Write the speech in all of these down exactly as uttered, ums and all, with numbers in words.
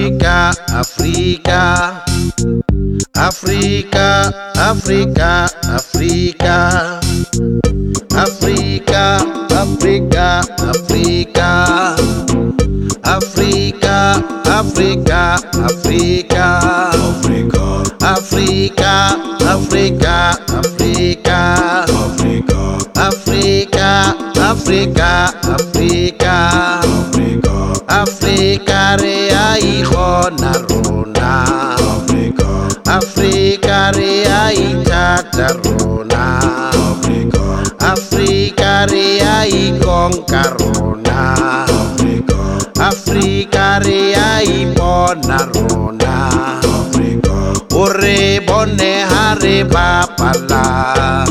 Africa, Africa, Africa, Africa, Africa, Africa, Africa, Africa, Africa, Africa, Africa, Africa, Africa, Africa, Africa, Africa, Africa, Africa, rea hijo na rona, Africa, rea itata rona, Africa, rea ikonka rona, Africa, rea ipona rona, ore bone hare bapala,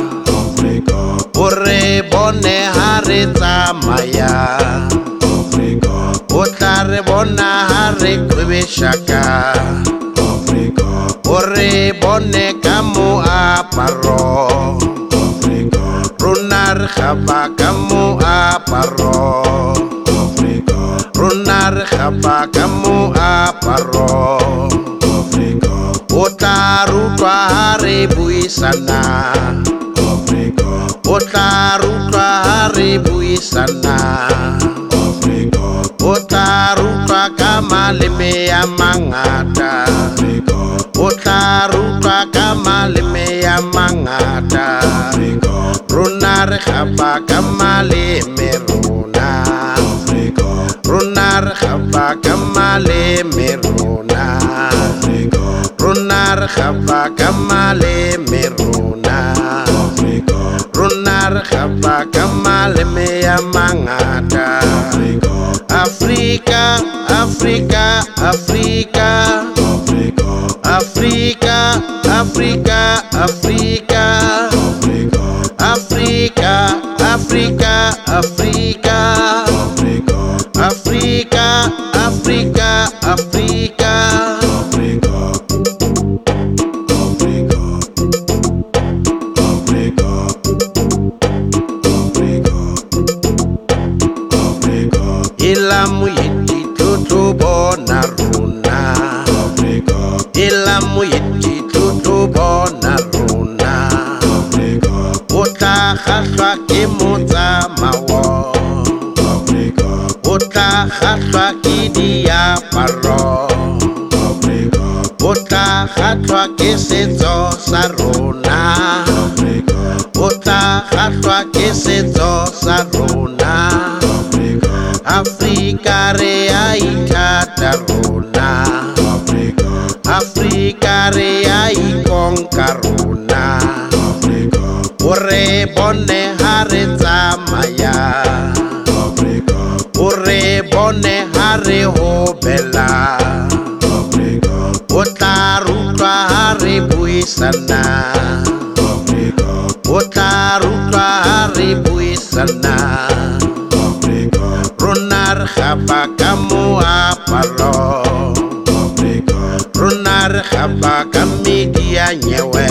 ore bone hare tsamaya, o tla re bona ha re kwebeshaka, ore bone ka moaparo, rona re gapa ka moaparo, rona re gapa ka moaparo, o tla rutwa ha re buisana, o tla rutwa ha re buisana, o tla rutwa ka maleme ya mangata, o tla rutwa ka maleme ya mangata, rona re gapa ka maleme rona, rona re gapa ka maleme rona, rona re gapa ka maleme rona, rona re gapa ka maleme ya mangata. Africa, Africa, Africa, Africa, Africa, Africa, Africa, Africa, Africa, Africa, Africa, Africa. Ilamu yiti tutu bona runa, ilamu yiti tutu bona runa, ota khaswa ke motsamawo, ota khaswa ke diaparo, ota khaswa ke setso sa rona, ota khaswa ke setso sa rona. Africa, rea itata rona, Africa, rea ikonka rona, ore bone hare tsamaya, ore bone hare hobela, o tla rutwa hare buisana, o tla rutwa hare buisana, rona re gapa ka moaparo, rona re gapa ka medi ya nyewe,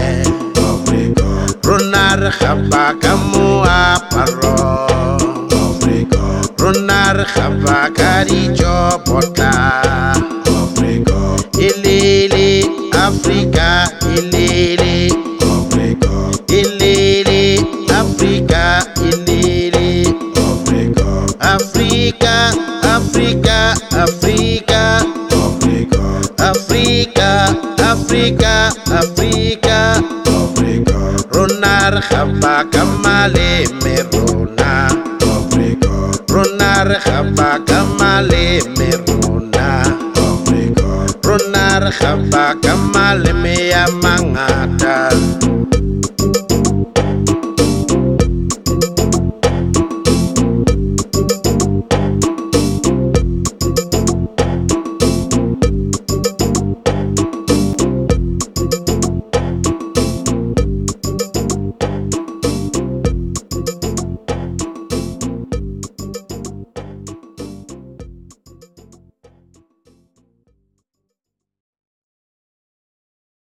rona re gapa ka moaparo, rona re gapa ka dijobota, elele Africa, elele, elele Africa, elele Africa, Africa, Africa, Africa, Africa, Africa, rona re gapa ka maleme rona, rona re gapa ka maleme rona, rona re gapa ka maleme ya mangata.